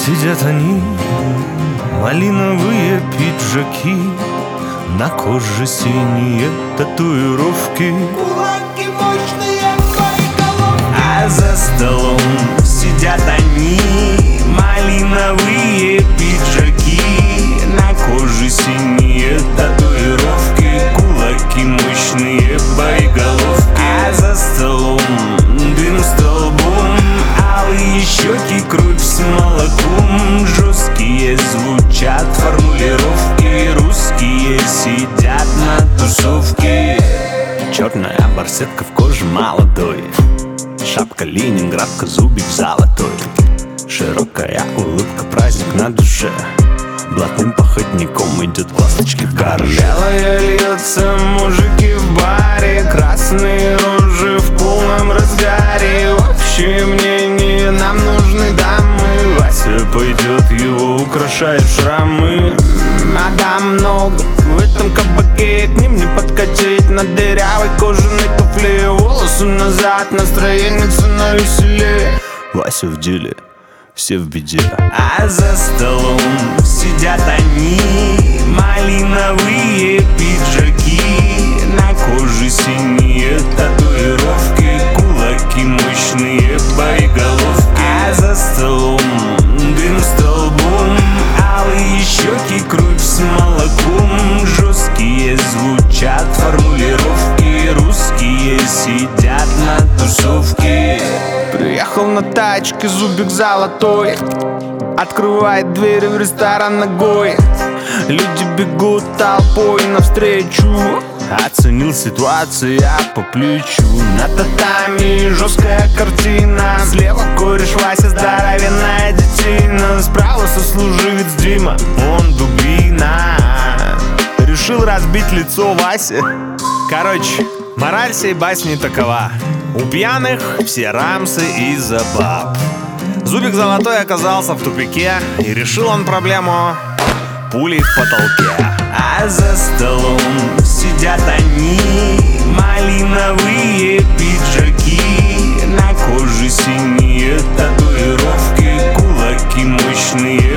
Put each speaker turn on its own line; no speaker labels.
Сидят они, малиновые пиджаки, на коже синие татуировки,
кулаки мощные, боеголовки.
а за столом сидят они, малиновые пиджаки, на коже синие татуировки, кулаки мощные, боеголовки. А за столом дым столбом, алые щеки, кровь с молоком, жесткие звучат формулировки, русские сидят на тусовке. Черная барсетка в коже молодой, шапка ленинградка, зубик золотой, широкая улыбка, праздник на душе, блатным походником идет к ласточке в гараже. Белое льется, мужики в баре, красные рожи в полном разгаре. Общее мнение, нам нужны дамы, Вася пойдет, его украшают шрамы. А дам много в этом кабаке, к ним не подкатить на дырявой кожаной туфле. Волосы назад, настроение на веселе. Вася в деле, все в беде. А за столом сидят они, малиновые пиджаки, на коже синие татуировки, кулаки мощные, боеголовки. А за столом дым столбом, алые щеки, кровь с молоком, жесткие звучат формулировки, русские сидят на тусовке. Приехал на тачке, зубик золотой, открывает двери в ресторан ногой. Люди бегут толпой навстречу, оценил ситуацию, я по плечу. На татами жесткая картина, слева кореш Вася, здоровенная детина, справа сослуживец Дима, он дубина. Решил разбить лицо Васе. Короче, мораль сей басни такова: у пьяных все рамсы из-за баб. Зубик золотой оказался в тупике, и решил он проблему пулей в потолке. А за столом сидят они, малиновые пиджаки, на коже синие татуировки, кулаки мощные,